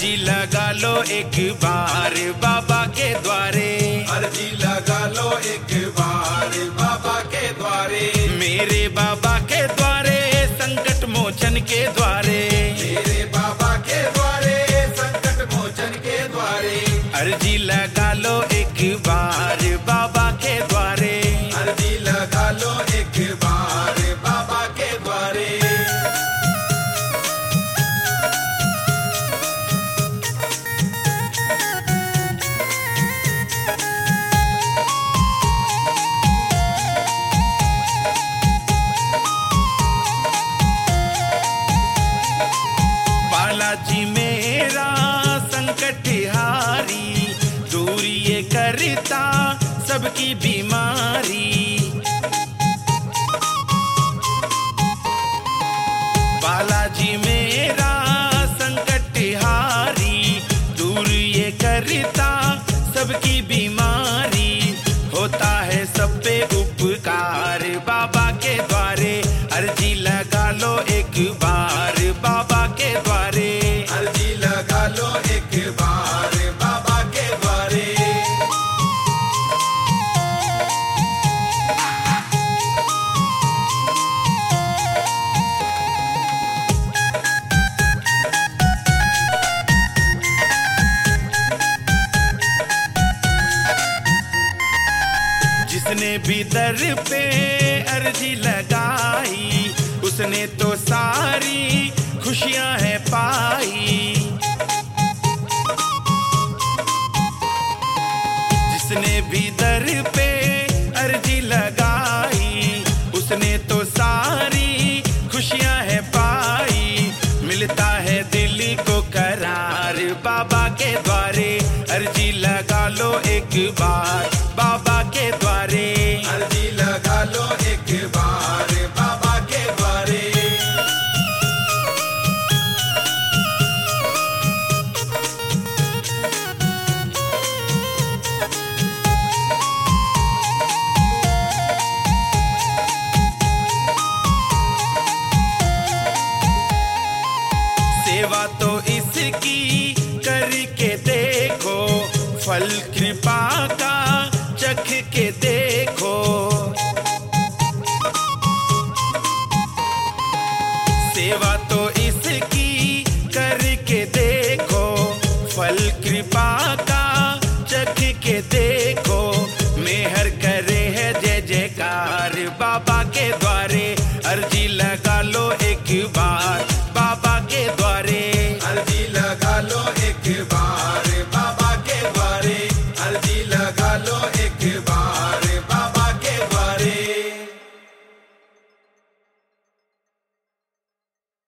अर्जी लगा लो एक बार बाबा के द्वारे, अर्जी लगा लो एक बार बाबा के द्वारे, मेरे बाबा के द्वारे संकट मोचन के द्वारे, मेरे बाबा के द्वारे संकट मोचन के द्वारे, अर्जी लगा लो एक बार बाबा के द्वारे, अर्जी लगा लो एक बार बाबा के द्वारे। बालाजी मेरा संकट हारी, दूर ये करता सबकी बीमारी, बालाजी मेरा संकट हारी, दूर ये करता सबकी बीमारी, होता है सब पे उपकार बाबा के द्वारे, अर्जी लगा लो एक बार बाबा के द्वारे, अर्जी लगा लो एक बार बाबा के द्वारे। जिसने भी दर पे अर्जी लगाई, उसने तो सारी खुशियां है पाई, जिसने भी दर पे अर्जी लगाई, उसने तो सारी खुशियां है पाई, मिलता है दिल को करार बाबा के द्वारे, अर्जी लगा लो एक बार बाबा के द्वारे, अर्जी लगा लो एक बार बाबा के द्वारे। सेवा तो इसकी करके देखो, फल कृपा का चख के देखो, सेवा तो इसकी करके देखो, फल कृपा का चख के देखो, मेहर करे है जय जयकार बाबा के द्वारे, अर्जी लगा लो एक बार